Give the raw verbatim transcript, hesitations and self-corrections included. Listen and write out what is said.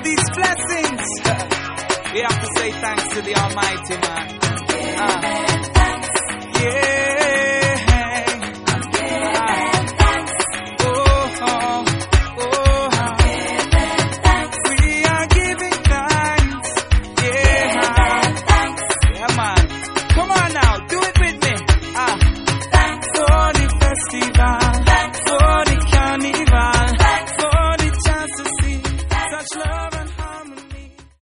these blessings. We have to say thanks to the Almighty, man. Uh.